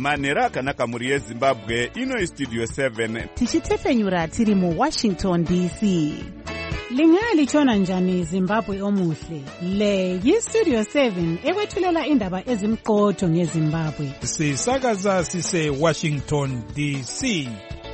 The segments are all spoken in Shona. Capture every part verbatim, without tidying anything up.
manhero akanaka mhuri yezimbabwe. Ino istudio seven tichitefenyura tiri muwashington D C. Lingalitshona njani Zimbabwe omuhle? Le yistudio seven ekwethulela indaba ezimqotho ngeZimbabwe. Sisakaza sise Washington D C.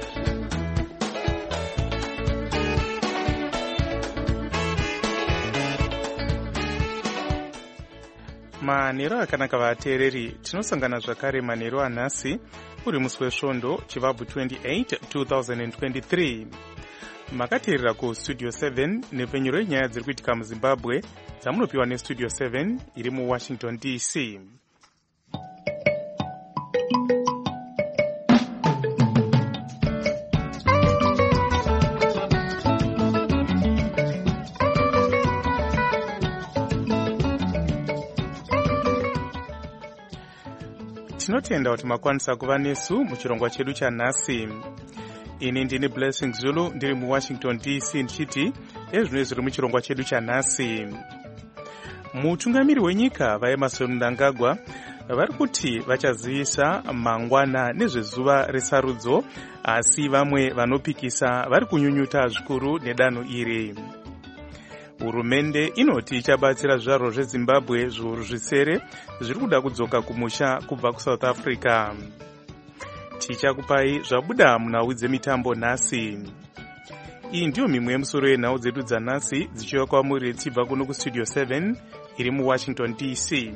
Manhero akanaka vateereri, tinosangana zvakare manhero anhasi uri musi wesvondo chivabvu twenty-eight twenty twenty-three. Makateerera ku studio seven nepfenyuro yenyaya dziri kuitika muZimbabwe dzamunopiwa nestudio seven iri muWashington D C. Tinotenda kuti makwanisa kuva nesu muchirongwa chedu chanhasi. Ini ndini Blessing Zulu ndiri muWashington D C ndichiti ezvino zviri muchirongwa chedu chanhasi. Mutungamiri wenyika vaEmmerson Mnangagwa vari kuti vachazivisa mangwana nezvezuva resarudzo, asi vamwe vanopikisa vari kunyunyuta zvikuru nedanho iri. Hurumende inoti ichabatsira zvizvarwa zveZimbabwe zviuru zvisere zviri kuda kudzoka kumusha kubva kuSouth Africa. Tichakupai zvabuda munhau dzemitambo nhasi. Iyi ndiyo mimwe yemusoro yenhau dzedu dzanhasi dzichiuya kwamuri dzichibva kuno kustudio seven iri muWashington D C.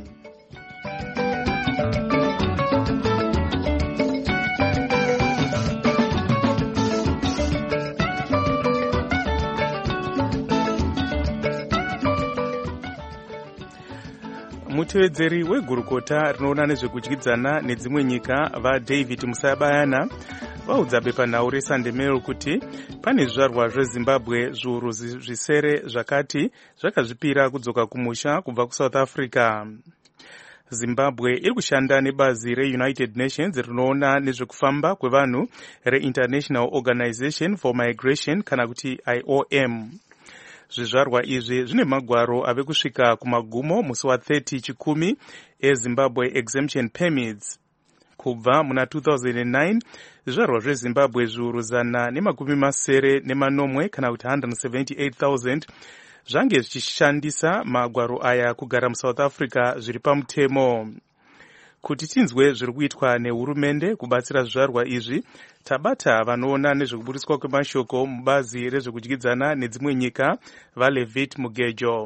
Mutevedzeri wegurukota rinoona nezvekudyidzana nedzimwe nyika vaDavid Musabayana vaudza bepanhau reSunday Mail kuti pane zvizvarwa zveZimbabwe zviuru zvisere zvakati zvakazvipira kudzoka kumusha kubva kuSouth Africa. Zimbabwe iri kushanda nebazi reUnited Nations rinoona nezvekufamba kwevanhu reInternational Organization for Migration kana kuti I O M. Zvizvarwa izvi zvine magwaro ave kusvika kumagumo musi wa thirty chikumi eZimbabwe exemption permits. Kubva muna two thousand nine zvizvarwa zveZimbabwe zviuru zana nemakumi masere nemanomwe kana kuti one hundred seventy-eight thousand zvange zvichishandisa magwaro aya kugara muSouth Africa zviri pamutemo. Kuti tinzwe zviri kuitwa nehurumende kubatsira zvizvarwa izvi, tabata vanoona nezvekuburiswa kwemashoko mubazi rezvekudyidzana nedzimwe nyika vaLevit Mugejo.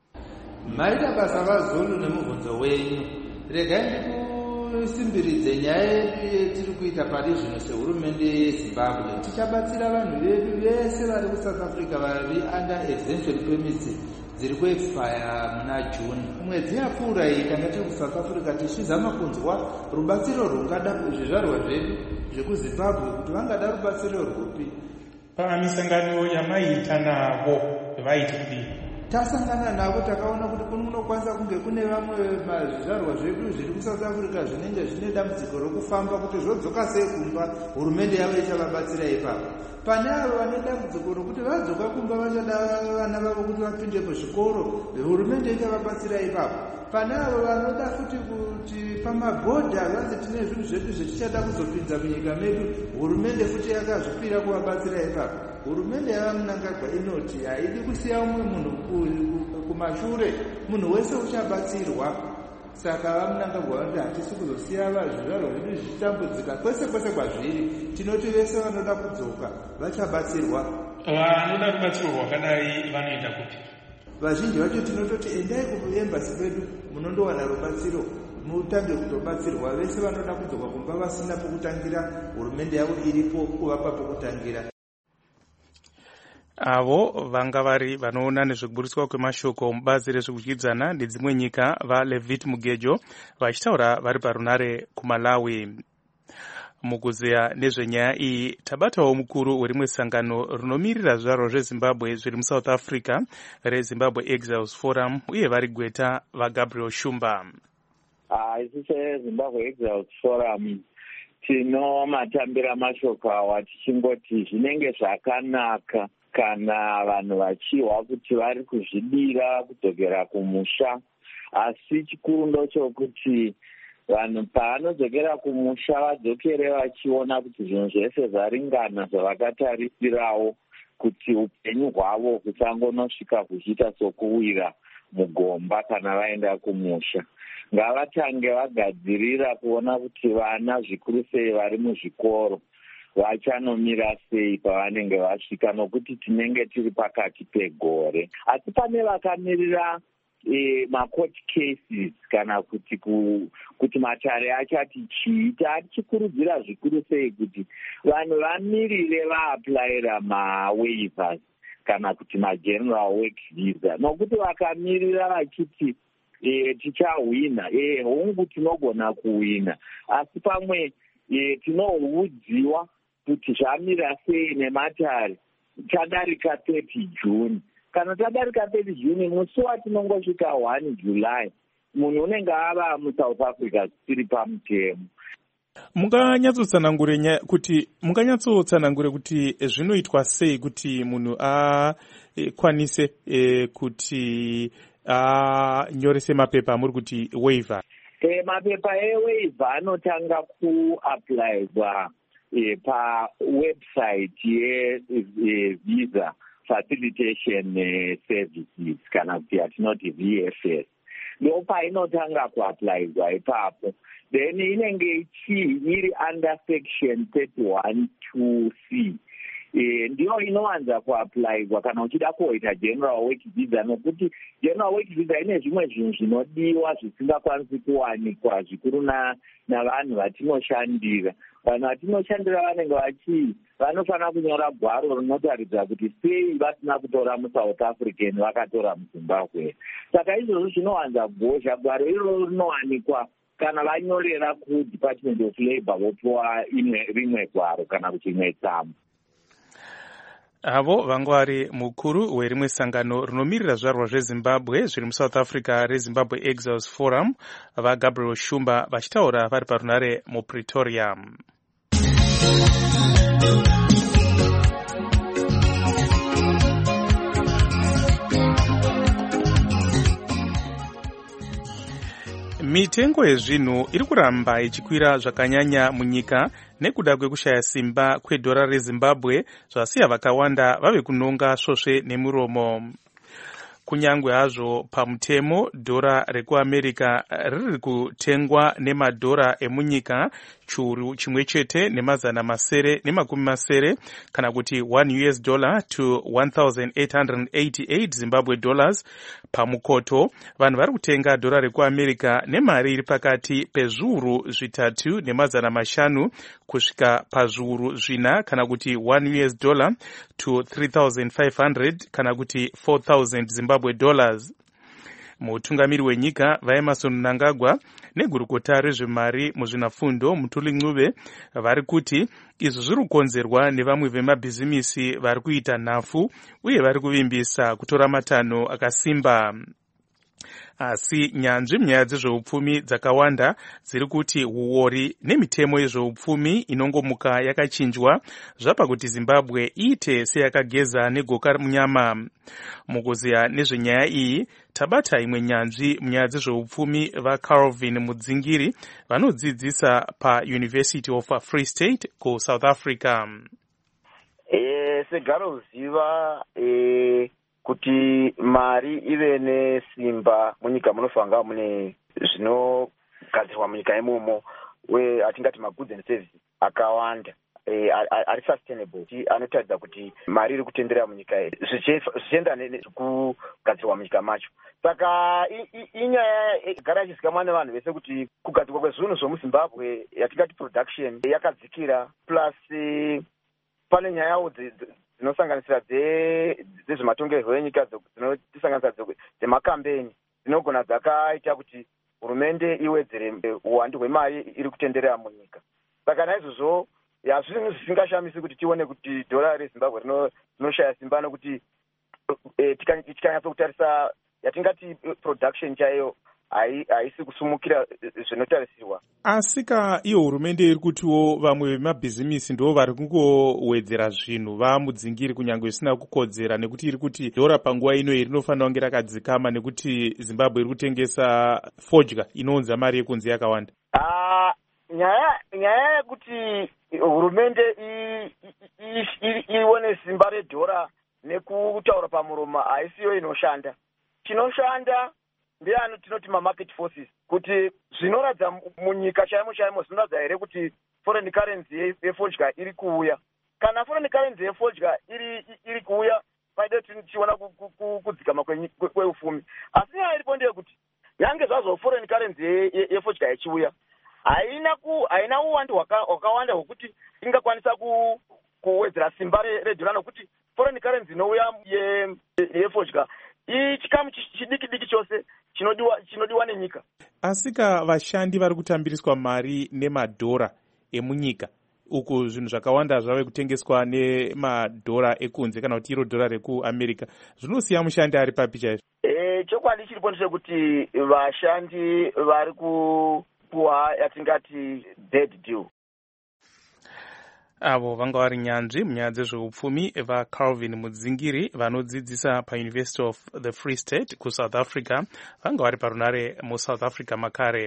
Maita basa vaZulu nemubvunzo wenyu. Regai ndikusimbiridze nyaya yetiri kuita pari zvino sehurumende yeZimbabwe. Tichabatsira vanhu vedu vese vari kuSouth Africa vari under exemption permits dziri kuexpire muna June. Mwedzi yapfuura iyi tanga tiri kuSouth Africa tichizama kunzwa rubatsiro rungada zvizvarwa zvedu zvekuZimbabwe kuti vangada rubatsiro rwupi. Pamisangano yamaita navo vaiti kudii? Tasangana navo takaona kuti kunokwanisa kunge kune vamwe zvizvarwa zvedu zviri kuSouth Africa zvinenge zvine dambudziko rokufamba kuti zvodzoka sei kumba, hurumende yavo ichavabatsira ipapo. Pane avo vane dambudziko rokuti vadzoka kumba vachada vana vavo kuti vapinde muzvikoro, hurumende ichavabatsira ipapo. Pane avo vanoda futi kuti pamabhodha vanzi tine zvinhu zvedu zvetichada kuzopinza munyika medu, hurumende futi yakazvipira kuvabatsira ipapo. Hurumende yavaMnangagwa inoti haidi kusiya umwe munhu kumashure, munhu wese uchabatsirwa. Saka vaMnangagwa vanoti hatisi kuzosiya zvizvarwa zvedu zvichitambudzika kwese kwese kwazviri. Tinoti vese vanoda kudzoka vachabatsirwa. Vanoda rubatsiro rwakadai vanoenda kupi? Vazhinji vacho tinototi endai kuembassy pedu munondowana rubatsiro, mutange kutobatsirwa. Vese vanoda kudzoka kumba vasina pokutangira, hurumende yavo iripo kuvapa pokutangira. Avo vanga vari vanoona nezvekuburiswa kwemashoko mubazi rezvekudyidzana nedzimwe nyika vaLevit Mugejo vachitaura vari parunare kuMalawi. Mukuzeya nezvenyaya iyi tabatawo mukuru werimwe sangano rinomirira zvizvarwa zveZimbabwe zviri muSouth Africa reZimbabwe Exiles Forum uye vari gweta vaGabriel Shumba. Isi seZimbabwe Exiles Forum tinomatambira mashoko awa tichingoti zvinenge zvakanaka kana vanhu vachihwa kuti vari kuzvidira kudzokera kumusha, asi chikuru ndochokuti vanhu paanodzokera kumusha vadzokere vachiona kuti zvinhu zvese zvaringana zvavakatarisirawo, kuti upenyu hwavo husangonosvika kuchiita sokuwira mugomba kana vaenda kumusha. Ngavatange vagadzirira kuona kuti vana zvikuru sei vari muzvikoro vachanomira sei pavanenge vasvika, nokuti tinenge tiri pakati pegore. Asi pane vakamirira E, macourt cases kana kuti ku, kuti matare achati chiita, achikurudzira zvikuru sei kuti vanhu vamirire vaaplayira mawaivers kana kuti mageneral work visa, nokuti vakamirira vachiti e, tichahwina, e, hongu tinogona kuhwina, asi pamwe e, tinohudziwa kuti zvamira sei nematare tadarika thirty June. Kana tadarika thirty June, musi watinongosvika one July, munhu unenge ava muSouth Africa tiri pamutemo. Munganyatsotsanangure kuti munganyatsotsanangure kuti zvinoitwa sei kuti munhu akwanise e, kuti anyorese mapepa muri kuti waiver? E, mapepa ewaiver anotanga kuapplywa e, pa website ye e, visa facilitation uh, services kana kuti yatinoti V F S. Ndo painotanga kuapplywa ipapo, then inenge ichi iri under section thirty-one two C. E, ndiyo inowanza kuapplywa kana uchida kuita general work visa, nokuti general work visa ine zvimwe zvinhu zvinodiwa zvisingakwanisi kuwanikwa zvikuru na navanhu vatinoshandira. Vanhu vatinoshandira vanenge vachi vanofanira kunyora gwaro rinotaridza kuti sei vasina kutora muSouth African vakatora muZimbabwe. Saka izvozvo zvinowanza gozha. Gwaro iroro rinowanikwa kana vanyorera kuDepartment of Labour vopiwa rimwe gwaro kana kuti imwe tsamba. Avo vangu vari mukuru werimwe sangano rinomiririra zvizvarwa zveZimbabwe zviri muSouth Africa reZimbabwe Exiles Forum, vaGabriel Shumba vachitaura vari parunare muPretoria. Mitengo yezvinhu iri kuramba ichikwira zvakanyanya munyika nekuda kwekushaya simba kwedhora reZimbabwe zvasiya vakawanda vave kunonga svosve nemuromo. Kunyangwe hazvo pamutemo dhora rekuAmerica riri kutengwa nemadhora emunyika churu chimwe chete nemazana masere nemakumi masere kana kuti one U S dollar to one thousand eight hundred eighty-eight Zimbabwe dollars pamukoto, vanhu vari kutenga dhora rekuAmerica nemari iri pakati pezviuru zvitatu nemazana mashanu kusvika pazviuru zvina kana kuti one U S dollar to three thousand five hundred kana kuti four thousand Zimbabwe dollars. Mutungamiri wenyika vaEmerson Mnangagwa negurukota rezvemari muzvinafundo Mutuli Ncube vari kuti izvi zviri kukonzerwa nevamwe vemabhizimisi vari kuita nhafu uye vari kuvimbisa kutora matanho akasimba. Asi nyanzvi munyaya dzezveupfumi dzakawanda dziri kuti huori nemitemo yezveupfumi inongomuka yakachinjwa zvapa kuti Zimbabwe iite seyakageza negoka munyama. Mukuziya nezvenyaya iyi tabata imwe nyanzvi munyaya dzezveupfumi vaCalvin Mudzingiri vanodzidzisa paUniversity of Free State kuSouth Africa. Eh, segaro ziva eh kuti mari ive nesimba munyika munofanga mune zvinogadzirwa munyika imomo we atingati magoods and services akawanda e, ari sustainable ti anotaridza kuti mari iri kutendera munyika zvichienda nekugadzirwa munyika macho. Saka inyaya igara ichizikamwa nevanhu vese kuti kugadzirwa kwezvinhu zvomuZimbabwe yatingati production yakadzikira plus pane nyayawo dzinosanganisira dzezvematongerwo enyika dzinotisanganisira dzemakambeni dzinogona dzakaita kuti hurumende iwedzere uwandu hwemari iri kutenderera munyika. Saka naizvozvo hazvinhu zvisingashamisi kuti tione kuti dhora reZimbabwe rinoshaya simba nokuti tikanyatsokutarisa yatingati production chaiyo haisi kusumukira zvinotarisirwa. Asika iyo hurumende iri kutiwo vamwe vemabhizimisi ndo vari kungowedzera zvinhu vamudzingiri kunyange isina kukodzera, nekuti iri kuti dhora panguva ino rinofanira kunge rakadzikama nekuti Zimbabwe iri kutengesa fodya inounza mari yekunze yakawanda. uh, nyaya nyaya yekuti hurumende ione simba redhora nekutaura pamuromo haisiyo inoshanda. Chinoshanda ndeano tinoti mamarket forces, kuti zvinoradza munyika chaimo chaimo zvinoradza here kuti foreign currency yefodya iri kuuya. Kana foreign currency yefodya iri iri kuuya paide tichiona kudzikama kweufumi. Asi nyaya iripo ndeyekuti yange zvazvo foreign currency yefodya ichiuya haina ku haina uwandu hwakawanda hwekuti ingakwanisa kuwedzera simba redhora, nokuti foreign currency inouya yefodya ichikamu chidiki diki chose chinodiwa chinodiwa nenyika. Asika vashandi vari kutambiriswa mari nemadhora emunyika, uku zvinhu zvakawanda zvave kutengeswa nemadhora ekunze kana kuti iro dhora rekuAmerica, zvinosiya mushandi ari papi chaizvo? Eh, chokwadi chiripo ndechekuti vashandi vari kupuwa yatingati bad deal. Avo vanga vari nyanzvi munyaya dzezveupfumi vaCalvin Mudzingiri vanodzidzisa paUniversity of the Free State kuSouth Africa, vanga vari parunare muSouth Africa makare.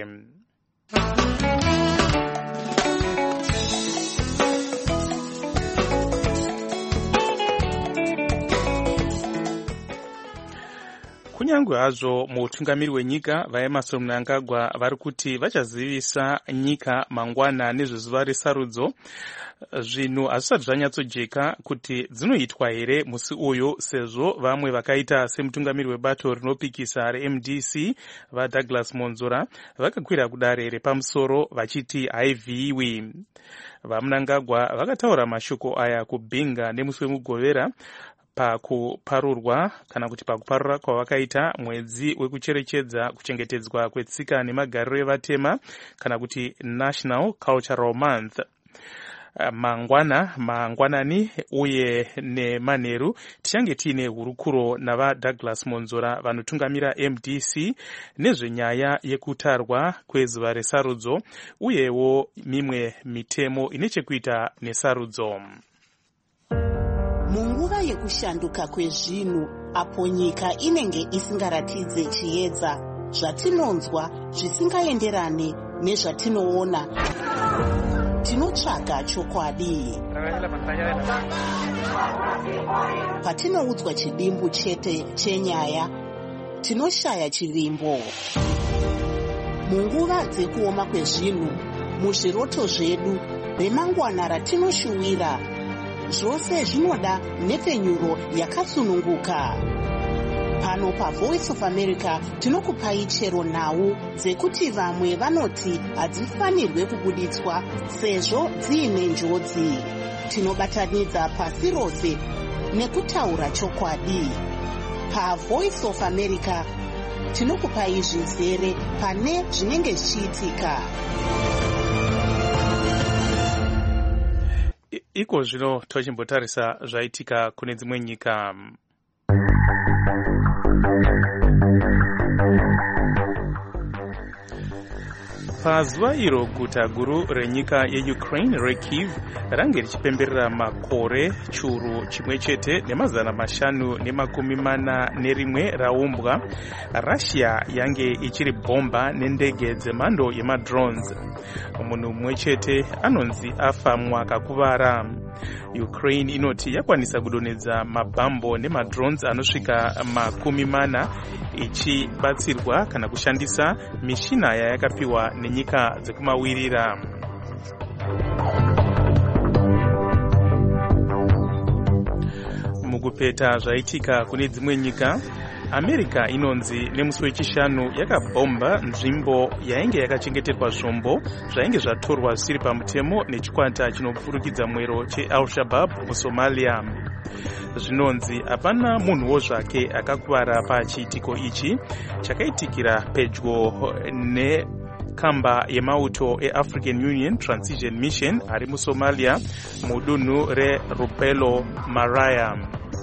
Kunyangwe hazvo mutungamiri wenyika vaEmmerson Mnangagwa vari kuti vachazivisa nyika mangwana nezvezuva resarudzo, zvinhu hazvisati zvanyatsojeka kuti dzinoitwa here musi uyu, sezvo vamwe vakaita semutungamiri webato rinopikisa reM D C vaDouglas Monzora vakakwira kudare repamusoro vachiti haivhiyiwi. VaMnangagwa vakataura mashoko aya kuBinga nemusi wemugovera pakuparurwa kana kuti pakuparura kwavakaita mwedzi wekucherechedza kuchengetedzwa kwetsika nemagariro evatema kana kuti National Cultural Month. Mangwana mangwanani uye nemanheru tichange tiine hurukuro navaDouglas Monzora vanotungamira M D C nezvenyaya yekutarwa kwezuva resarudzo uyewo mimwe mitemo ine chekuita nesarudzo. Munguva yekushanduka kwezvinhu, apo nyika inenge isingaratidze chiedza, zvatinonzwa zvisingaenderane nezvatinoona, tinotsvaga chokwadi. Patinoudzwa chidimbu chete chenyaya, tinoshaya chivimbo. Munguva dzekuoma kwezvinhu, muzviroto zvedu remangwana ratinoshuwira, zvose zvinoda nepfenyuro yakasununguka. Pano paVoice of America tinokupai chero nhau dzekuti vamwe vanoti hadzifanirwe kubuditswa sezvo dziine njodzi. Tinobatanidza pasi rose nekutaura chokwadi. PaVoice of America tinokupai zvizere pane zvinenge zvichiitika. Iko zvino tochimbotarisa zvaitika kune dzimwe nyika. Pazuva iro guta guru renyika yeUkraine reKyiv range richipemberera makore churu chimwe chete nemazana mashanu nemakumi mana nerimwe raumbwa, Russia yange ichiri bhomba nendege dzemhando yemadrones. Munhu mumwe chete anonzi afa mwaka kuvara. Ukraine inoti yakwanisa kudonedza mabhambo nemadrones anosvika makumi mana ichibatsirwa kana kushandisa mishina yayakapiwa nenyika dzekumawirira. Mukupeta zvaitika kune dzimwe nyika, America inonzi nemusi wechishanu yakabhomba nzvimbo yainge yakachengeterwa zvombo zvainge zvatorwa zvisiri pamutemo nechikwata chinopfurukidza mwero cheAl-Shabaab muSomalia. Zvinonzi hapana munhuwo zvake akakuvara pachiitiko ichi chakaitikira pedyo nekamba yemauto eAfrican Union Transition Mission ari muSomalia mudunhu reRupelo Maraya.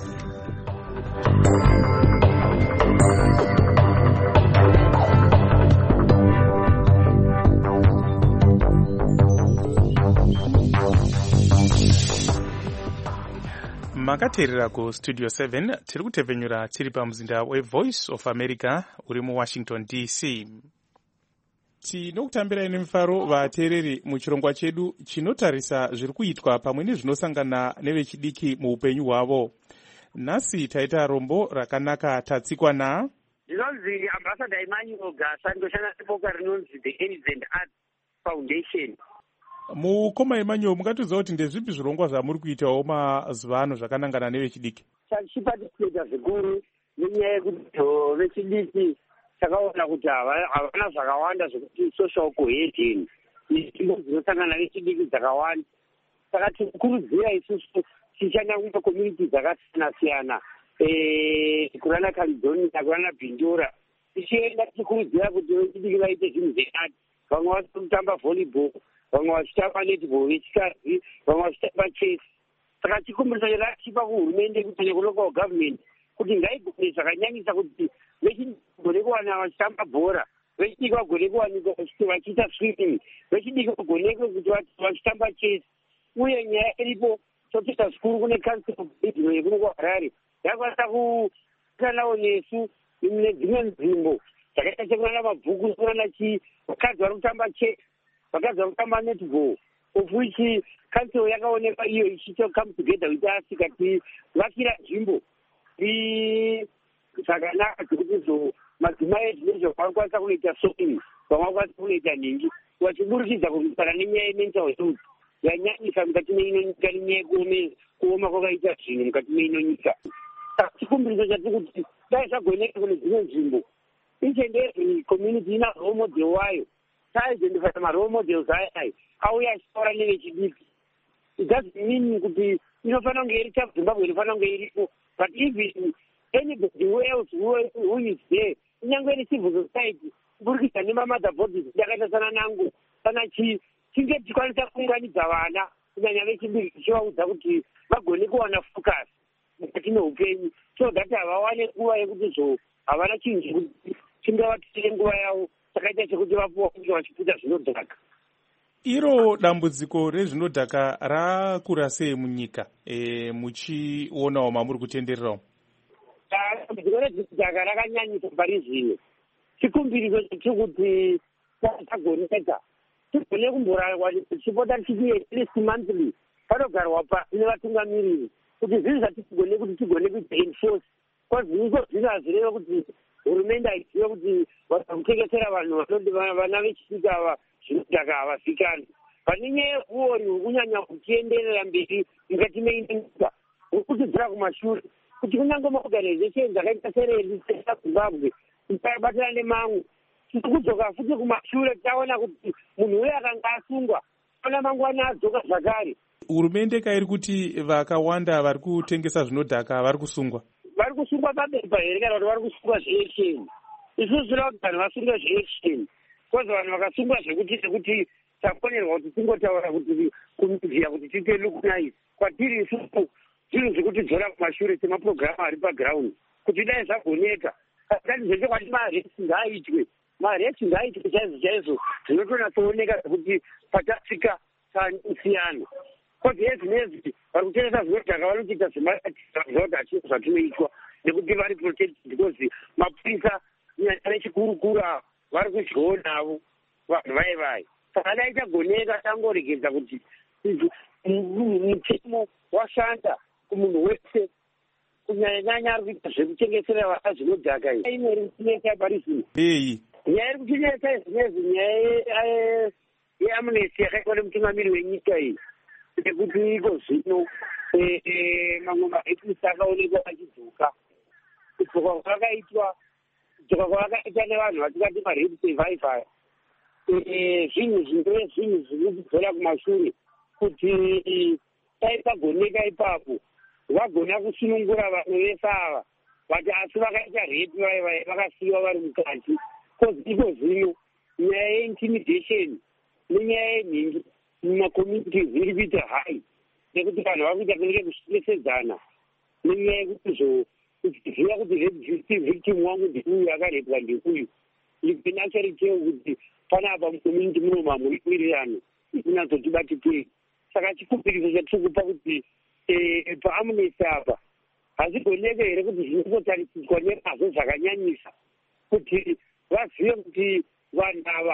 Makateerera kuStudio seven tiri kutevhenyura tiri pamuzinda weVoice of America uri muWashington D C. Tinokutambirai nemufaro vateereri muchirongwa chedu chinotarisa zviri kuitwa pamwe nezvinosangana nevechidiki muupenyu hwavo. Nhasi taita rombo rakanaka tatsikwa na ndinonzi ambassador Emmanuel Gasa, ndoshanda nepoka rinonzi the Innocent Arts Foundation. Mukoma Emmanuel, mungatiudza kuti ndezvipi zvirongwa zvamuri kuitawo mazuva ano zvakanangana nevechidiki? Tichipatisika zvikuru nenyaya yekuti vechidiki takaona kuti havana zvakawanda zvekuti social cohesion, nzvimbo dzinosangana vechidiki dzakawanda. Saka tikurudzira isusu tichishanda mumakommunity dzakasiyana siyana, kurana Caledonia, kurana Bindura, tichienda tichikurudzira kuti vechidiki vaite zvinhu zveati. Vamwe vachitamba volleyball, vamwe vachitamba netball vechikadzi, vamwe vachitamba chess. Saka chikumbiriso chakachipa kuhurumende kuti kulocal government kuti ngaigone zvakanyanyisa kuti vechidiki vagone kuwana vachitamba bhora, vechidiki vagone kuwanikwa vachiita swimming, vechidiki vagonekwe kuti vachitamba chess. Uye nyaya iripo totoita zvikuru kune council of radio yekuno kuHarare yakwanisa kukanawo nesu nedzimwe nzvimbo dzakaita sekunana mabhuku, kunana chi vakadzi vari kutamba chess, vakadzi vari kutamba netball, of which council yakaonekwa iyo ichito come together with us ikati-vakira nzvimbo zvakanaka dzekuti madzimai ezvinezvo vakwanisa kunoita swimming, vamwe vakwanisa kunoita nhingi, vachiburikidza kurwisana nenyaya yemental health yanyanyisa mukati meino nyika nenyaya kuoma kwakaita zvinhu mukati meino nyika. Chikumbiriso chatiri kuti dai zvagoneka kune dzimwe nzvimbo, each and every community ina role model wayo, taidentifya marole models aya auya achitaura nevechidiki. It doesn't mean kuti inofanira kunge iri chaZimbabwe inofanira kunge iripo, but even anybody who else who, who is there, kunyange iri civil society, kuburikidza nemamother bodies yakaita sana nangu kana chi tinge tikwanisa kuunganidza vana kunyanya vechidiki tichivaudza kuti vagone kuwana focus mukati meupenyu, so that havawane nguva yekuti zvo havana chinhu chekuti chingavatire nguva yavo chakaita sekuti vapuwa kunge vachipfuta zvinodhaka. Iro dambudziko rezvinodhaka rakura sei munyika e, muchionawo mamuri kutendererawo? Dambudziko rezvinodhaka rakanyanyisa pari zvino. Chikumbiriso chiri kuti tagoneka tigone kumborarwa tichipota tichiti at least monthly panogarwa pasi nevatungamiriri kuti zvinhu zvatigone kuti tigone kuita enforce, because izvo zvino hazvireva kuti hurumende haizive kuti vakutengesera vanhu vana vechidiki ava zvinodhaka havazikanwi. Pane nyaya yeuori huri kunyanya kuchienderera mberi mukati meino nyika, huri kutidzira kumashure kuti kunyange maorganization dzakaita serendi seZimbabwe tikabatana nemamwe tiri kudzoka futi kumashure, taona kuti munhu uye akanga asungwa ona mangwana adzoka zvakare. Hurumende kairi kuti vakawanda vari kutengesa zvinodhaka vari kusungwa? Vari kusungwa pabepa here kana kuti vari kusungwa zveaction? Isusu zvinoda kuti vanhu vasunge zveaction, because vanhu vakasungwa zvekuti nekuti takonerwa kuti tingotaura kuti kumivhiya kuti tiite lukunaizi kwatiri isusu zvinhu zvekuti dzora kumashure semapurogiramu ari paground kuti dai zvagoneka kati zvechokwadi maresi ngaaitwe maresi ngaaitwe chaizvo chaizvo zvinotonatsooneka zvekuti patasvika tanosiyana. Kozi ezvinezvi vari kutengesa zvinodhaka vari kuchiita zvemaati achio zvatinoitwa nekuti vari protected because mapurisa nyaya nechikurukuru ava vari kudyoonavo vanhu vai vai. Saka dai tagoneka tangoregedza kuti mutemo washanda kumunhu wese kunyanyanyanya ari kuita zvekutengesera vana zvinodhaka iyi ino ri kutinesa pari zvino. Ei nyaya iri kutinesa izvinezvi nyaya yeamnesty yakaitwa nemutungamiri wenyika iyi nekuti iko zvino mamwe marepisi akaonekwa achidzoka. Kudzoka kwakaitwa kudzoka kwakaita nevanhu vatingati marepu survivor, zvinhu zvindove zvinhu zvirikudzora kumashure kuti dai vagoneka ipapo vagona kusunungura vanhu vese ava vati asi vakaita repu vaivai vakasiyiwa vari mukati. Kozi iko zvino nyaya yeintimidation nenyaya yenhingi mumakommunities iri kuita hai nekuti vanhu vari kuita kunenge kushesedzana nenyaya yekuti zvo kuziva kuti victim wangu ndeuyu akarepwa ndeuyu. You can actually tell kuti panapa mucommunity muno mamwe ikwirirano ikunatsotibatikei. Saka chikumbiriso chatiri kupa kuti paamnesty apa hazigoneke here kuti zvinongotarisiswa nemazvo zvakanyanyisa kuti vazive kuti vanhu ava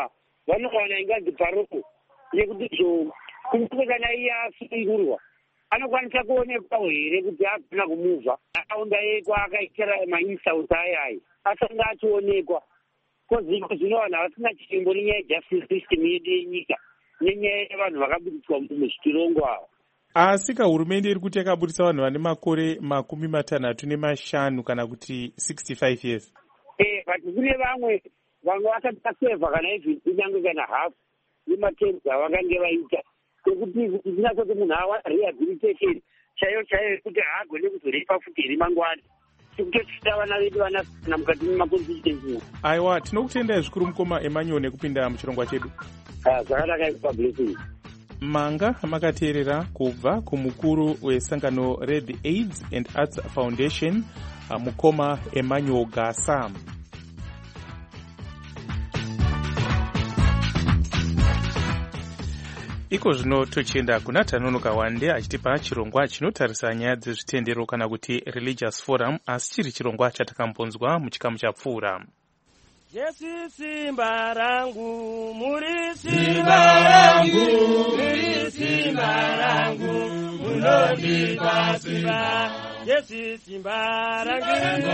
vanowana ingazi paroko yekuti zvo kunyange kana iye asungurwa anokwanisa kuonekwawo here kuti agona kumuvha nharaunda yekwa akaitira mainsauti ayayi asanga achionekwa koziko zvino vanhu havasina chimbo nenyaya yejustice system yedu yenyika nenyaya yevanhu vakaburiswa muzvitirongo ava. Asi hurumende iri kuti yakabudisa vanhu vane makore makumi matanhatu nemashanu kana kuti sixty-five years. Eh, but kune vamwe vamwe vasati vaseva kana even kunyange kana half yematerms avakange vaita ekuti kuti zvinasoti munhu awana rehabilitation chaiyo chaiyo kuti haagone kuzoripa futi hiri mangwani tikutotita vana vedu vanasana mukati memaconstituency. Aiwa, tinokutendai zvikuru mukoma Emmanuel nekupinda muchirongwa chedu. Zvakanaka ipa blessing. Manga makateerera kubva kumukuru wesangano Red AIDS and Arts Foundation mukoma Emmanuel Gasa. Iko zvino tochienda kuna Tanonoka Wande achitipa chirongwa chinotarisa nyaya dzezvitendero kana kuti religious forum, asi chiri chirongwa chatakambonzwa muchikamu chapfuura. Yesu simba rangu, muri simba rangu, muri simba rangu, munondipa simba. Yesu simba rangu,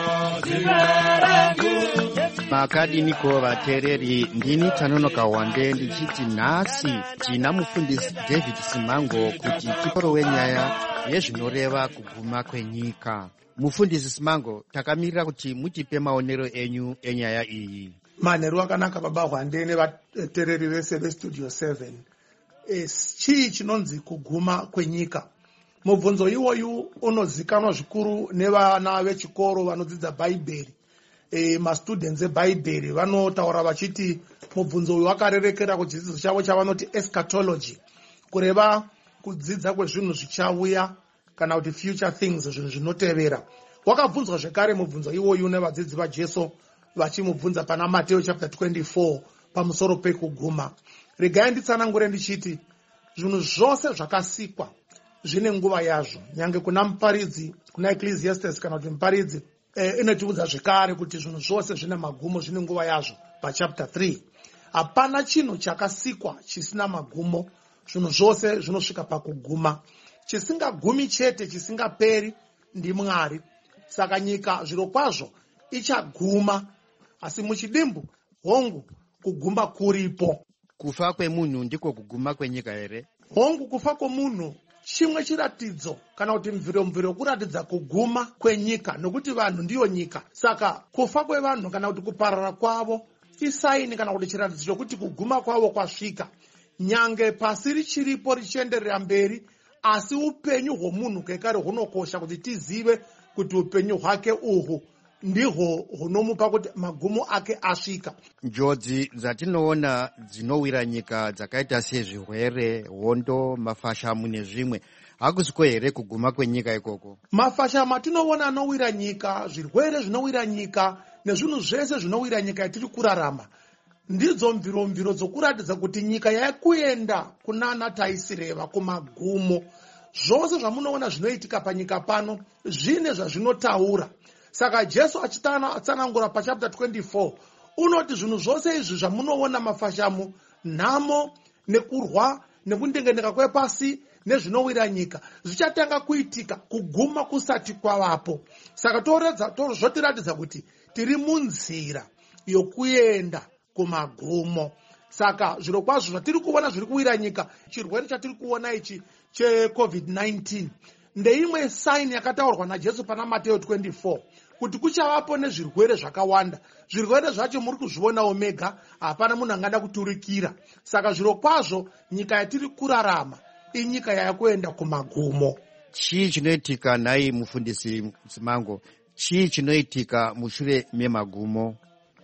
simba rangu. Makadiniko vateereri, ndini Tanonoka Wande ndichiti nhasi tina mufundisi David Simango kuti tiporowe nyaya yezvinoreva kuguma kwenyika. Mufundisi Simango, takamirira kuti mutipe maonero enyu enyaya iyi. Manheru akanaka baba Wande nevateereri vese vestudio seven. E, chii chinonzi kuguma kwenyika? Mubvunzo iwoyu unozikanwa zvikuru nevana vechikoro vanodzidza Bhaibheri. E, mastudents eBhaibheri vanotaura vachiti mubvunzo uyu wakarerekera kudzidziso chavo chavanoti eschatology, kureva kudzidza kwezvinhu zvichauya kana kuti future things, zvinhu zvinotevera. Wakabvunzwa zvekare mubvunzo iwoyu nevadzidzi vaJesu vachimubvunza pana Mateo chapter twenty-four pamusoro pekuguma. Regai nditsanangure ndichiti zvinhu zvose zvakasikwa zvine nguva yazvo. Nyange kuna muparidzi, kuna Ecclesiastes kana kuti muparidzi eh, inotiudza zvekare kuti zvinhu zvose zvine magumo zvine nguva yazvo pa chapter three. Hapana chinhu chakasikwa chisina magumo, zvinhu zvose zvinosvika pakuguma. Chisingagumi chete, chisingaperi ndi Mwari. Saka nyika zviro kwazvo ichaguma, asi muchidimbu hongu kuguma kuripo. Kufa kwemunhu ndiko kuguma kwenyika here? Hongu kufa kwemunhu chimwe chiratidzo kana kuti mviro mviro kuratidza kuguma kwenyika, nokuti vanhu ndiyo nyika. Saka kufa kwevanhu kana kuti kuparara kwavo isaini kana kuti chiratidzo chokuti kuguma kwavo kwasvika. Nyange pasi richiripo richienderera mberi, asi upenyu hwomunhu kekare hunokosha kuti tizive kuti upenyu hwake uhwu ndihwo hunomupa kuti magumo ake asvika. Njodzi dzatinoona dzinowira nyika dzakaita sezvirwere, hondo, mafashamu nezvimwe, hakusiko here kuguma kwenyika ikoko? Mafashamu atinoona anowira nyika, zvirwere zvinowira nyika nezvinhu zvese zvinowira nyika yatiri kurarama, ndidzo mviro mviro dzokuratidza kuti nyika yakuenda kunana taisireva kumagumo. Zvose zvamunoona zvinoitika panyika pano zvine zvazvinotaura. Saka Jesu achitsanangura pa chapter twenty-four unoti zvinhu zvose izvi zvamunoona, mafashamu, nhamo, nekurwa, nekundengeneka kwepasi nezvinowira nyika, zvichatanga kuitika kuguma kusati kwavapo. Saka zvotiratidza kuti tiri munzira yokuenda kumagumo. Saka zviro kwazvo zvatiri kuona zviri kuwira nyika, chirwere chatiri kuona ichi checovid nineteen ndeimwe saini yakataurwa naJesu pana Mateo twenty-four kuti kuchavapo nezvirwere zvakawanda. Zvirwere zvacho muri kuzviona omega, hapana munhu angada kuturikira. Saka zviro kwazvo nyika yatiri kurarama inyika yakuenda kumagumo. Chii chinoitika nai mufundisi Simango? Chii chinoitika mushure memagumo?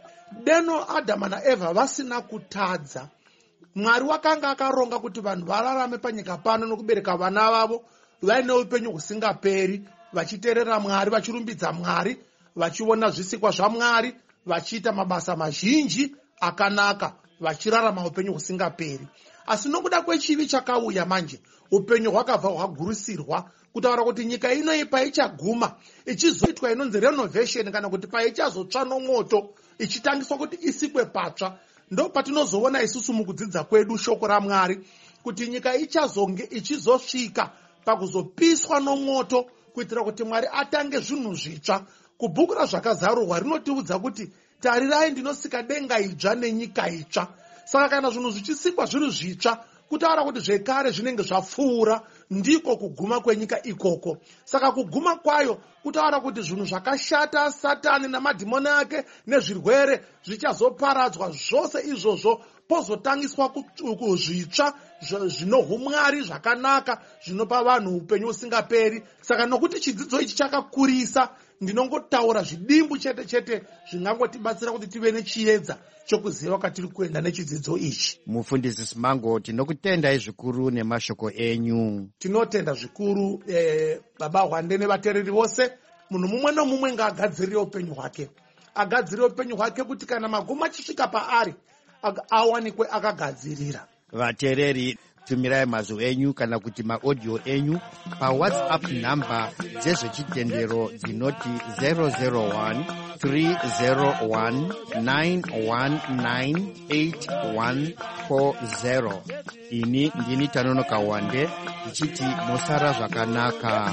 Deno Adama naEva vasina kutadza. Mwari wakanga akaronga kuti vanhu vararame panyika pano nokubereka vana vavo vaine upenyu husingaperi, vachiteerera Mwari, vachirumbidza Mwari, vachiona zvisikwa zvaMwari, vachiita mabasa mazhinji akanaka, vachirarama upenyu husingaperi. Asi nokuda kwechivi chakauya manje, upenyu hwakabva hwagurusirwa, kutaura kuti nyika ino paichaguma ichizoitwa inonzi renovation kana kuti paichazotsva nomoto ichitangiswa kuti isikwe patsva. ndo patinozoona isusu mukudzidza kwedu shoko raMwari kuti nyika ichazonge ichizosvika pakuzopiswa nomoto kuitira kuti Mwari atange zvinhu zvitsva. Kubhuku razvakazarurwa rinotiudza kuti tarirai ndinosika denga idzva nenyika itsva. Saka kana zvinhu zvichisikwa zviri zvitsva kutaura kuti zvekare zvinenge zvapfuura, ndiko kuguma kwenyika ikoko. Saka kuguma kwayo kutaura kuti zvinhu zvakashata Satani namadhimoni ake nezvirwere zvichazoparadzwa zvose izvozvo, pozotangiswa kuzvitsva zvinohumwari zvakanaka zvinopa vanhu upenyu usingaperi. Saka nokuti chidzidzo ichi chakakurisa, ndinongotaura zvidimbu chete chete zvingangotibatsira kuti tive nechiedza chokuziva kwatiri kuenda nechidzidzo ichi. Mufundisi Simango, tinokutendai zvikuru nemashoko enyu. Tinotenda zvikuru eh, baba Hwande nevateereri vose. Munhu mumwe nomumwe ngaagadzirire upenyu hwake, agadzirire upenyu hwake kuti kana magumo achisvika paari awanikwe akagadzirira. Vateereri, tumirai mazwi enyu kana kuti maaudio enyu pawhatsapp namba dzezvechitendero dzinoti zero zero one three zero one nine one nine eight one four zero. Ini ndini Tanonoka Wande ndichiti musara zvakanaka.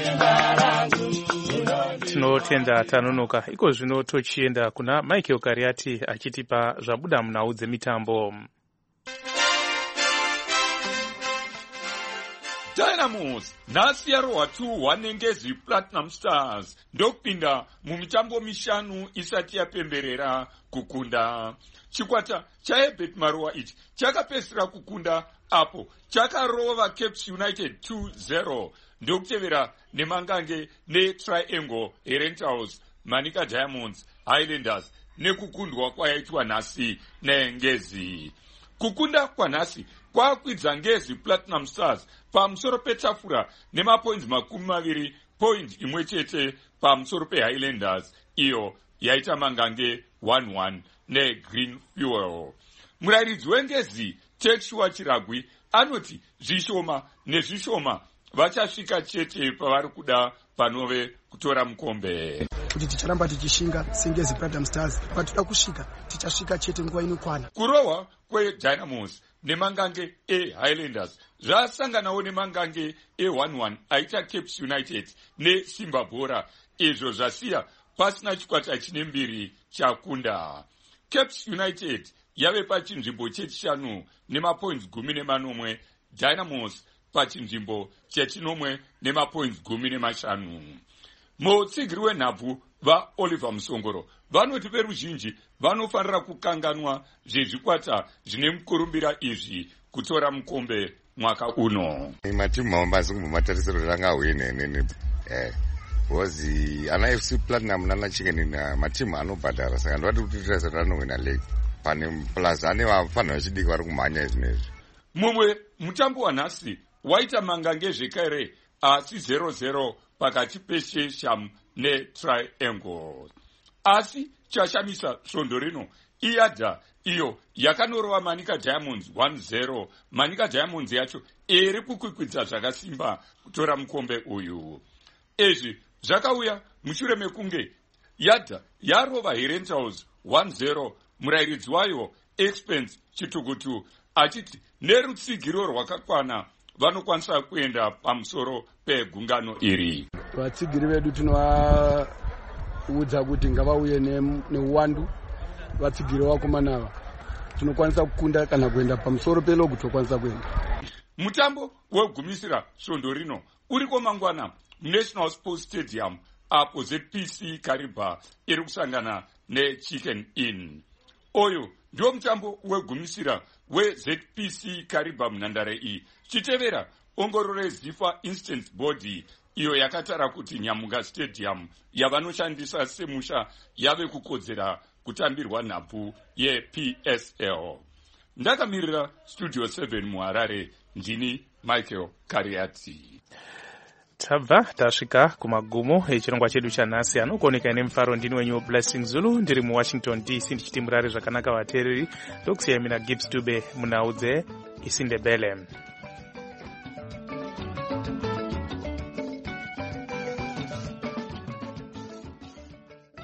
Tinotenda Tanonoka. Iko zvino tochienda kuna Michael Kariati achitipa zvabuda munhau dzemitambo. Dynamos nhasi yarohwa two one Ngezi Platinum Stars ndokupinda mumitambo mishanu isati yapemberera kukunda. Chikwata chaHerbert Maruwa ichi chakapedzisira kukunda apo chakarova Caps United two zero ndokutevera nemangange neTriangle Rentals, Manika Diamonds, Highlanders nekukundwa kwayaitwa nhasi neNgezi. Kukunda kwanhasi kwakwidza Ngezi Platinum Stars pamusoro petafura nemapoints makumi maviri, point imwe chete pamusoro peHighlanders iyo yaita mangange one one neGreen Fuel. Murairidzi weNgezi Tekshua Chiragwi anoti zvishoma nezvishoma vachasvika chete pavari kuda panove kutora mukombe. Kuti ticharamba tichishinga seNgezi Platinum Stars, patoda kusvika tichasvika chete nguva inokwana. Kurohwa kweDynamos nemangange eHighlanders zvasanganawo nemangange e one one aita Caps United neSimba Bora, izvo zvasiya pasina chikwata chine mbiri chakunda. Caps United yave pachinzvimbo chechishanu nemapoints gumi nemanomwe, Dynamos pachinzvimbo chechinomwe nemapoints gumi nemashanu. Mutsigiri wenhabvu vaOliver Musongoro vanoti veruzhinji vanofanira kukanganwa zvezvikwata zvine mukurumbira izvi kutora mukombe mwaka uno. Matimu mavambazi kumbomatarisa ranga wine eh was ana F C Platinum nana chicken na matimu anobhadhara, saka ndoti kuti tirasa ranowina league pane plus ane vafanira vachidiki vari kumhanya izvinezvi. Mumwe mutambo wanhasi waita mangange zvekare asi zero zero pakati peShesham neTriangle. Asi chashamisa svondo rino iadha iyo yakanorova Manika Diamonds one zero. Manika Diamonds yacho iri kukwikwidza zvakasimba kutora mukombe uyu. Izvi zvakauya mushure mekunge yadha yarova Rentals one zero, murairidzi wayo Expense Chitugutu achiti nerutsigiro rwakakwana vanokwanisa kuenda pamusoro pegungano iri. Vatsigiri vedu tinovaudza kuti ngavauye neuwandu, vatsigiri vakomanava tinokwanisa kukunda kana kuenda pamusoro pelogu tokwanisa kuenda. Mutambo wegumisira svondo rino uriko mangwana National Sports Stadium apo Z P C Kariba iri kusangana neChicken Inn. Oyo ndio mutambo wegumisira weZ P C Kariba munhandare iyi. Chitevera ongororo reZifa Instant Body iyo yakatara kuti Nyamuga Stadium yavanoshandisa semusha yave kukodzera kutambirwa nhabvu yeP S L. Ndakamirira Studio seven muHarare, ndini Michael Kariati. Tabva tasvika kumagumo echirongwa chedu chanhasi anokuoneka nemufaro. Ndini wenyu Blessing Zulu ndiri muWashington D C ndichiti murare zvakanaka vateereri. Ndokusiyai mina Gibbs Dube munhau dzeIsindebele.